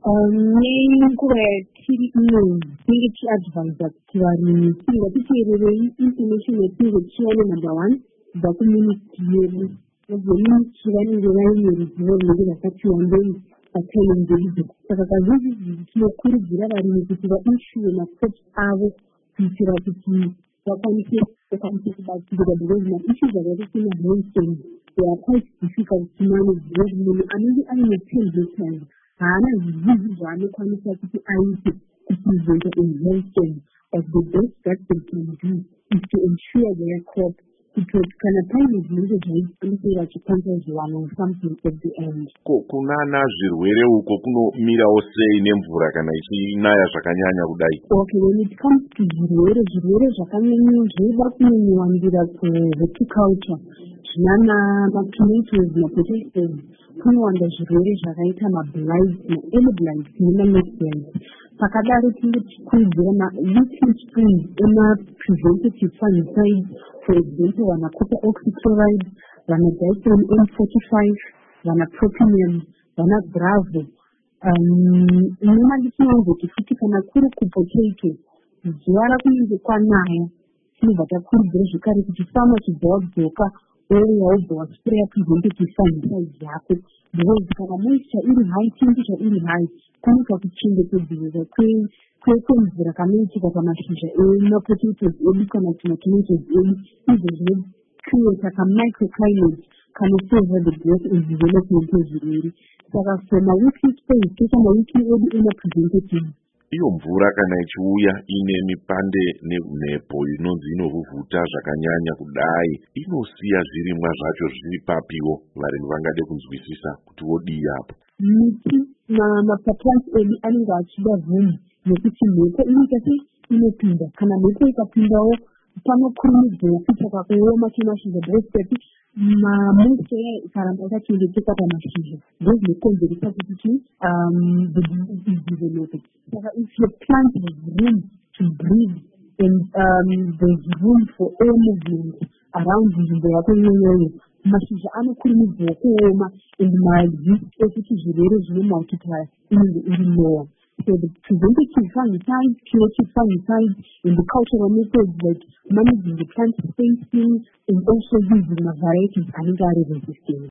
nenguva yatiri ino tinenge tichiadvaisa kuti varimi tinga titeererei information yatinenge tichiwana number one kubva kuministry yedu nezoministry vanenge vaine ruzivo runenge rakati wandei patainengeidzo. Saka kazhinji tinokurudzira varimi kuti vaishuwe makrop avo kuitira kuti vakwanise kubatsirika, because maissues akaita semahailstones they are quite difficult to manage, because munhu anenge aine 10 hectares haana zvizhinji zvaanokwanisa kuti aite kupreventa a hailstone, but the best that they can do is to ensure their crop kuti kana paine zvinenge zvaitambise vachikwanisa zviwana something at the end. Kunana zvirwere uko kunomirawo sei nemvura kana ichinaya zvakanyanya kudai? Okay, when it comes to zvirwere zvakanyanya zvoda kunyanyiwandira kuhorticulture zvinana matomatoes mapotatoes kunowanda zvirwere zvakaita mablight, maearly blight nemanet blight. Pakadaro tinenge tichikurudzira ma-leaching sprays ema-preventative fungicides, for example vana copper oxychloride, vana diethylene M45, vana propinium, vana bravo. Nemalitinanzoti futi kana kuri kupotato zuva rakunenge kwanaya tinobva takurudzira zvekare kuti fama chibva wadzoka wouya wobva waspreya preventative fungicides yako, because kana moisture iri high, temperature iri high, kunoita kuchengetedzeka kwemvura kanoitika pamashizha emapotatoes edu kana tomatoes edu, izvo zvinocreata kamicroclimate kanosavor the growth and development ezvirwere. Saka for maweekly sprays toita maweekly edu emapreventative. Iyo mvura kana ichiuya ine mipande nemhepo inonzi inovhuvhuta zvakanyanya kudai, inosiya zvirimwa zvacho zviri papiwo. Varimi vangade kunzwisisa kuti vodii apo. Miti maplants edu anenge achida vhumi nekuti mhepo inoita inopinda, kana mhepo ikapindawo panokurumidzawo kutsvaka kuoma kwemashizha, because mamoisture ikaramba yakachengeteka pamashizha ndozvinokonzeresa kuti the disease is developed. Saka if your plant has room to breathe and there's room for air movement around nzvimbo yako iyoyo, mashizha anokurumidzawo kuoma and marisk ekuti zvirwere zvinomultiply inenge iri lower. So the preventative fungicides, curative fungicides, and the cultural methods like managing the plant spacing and also using varieties anenge ari resistant.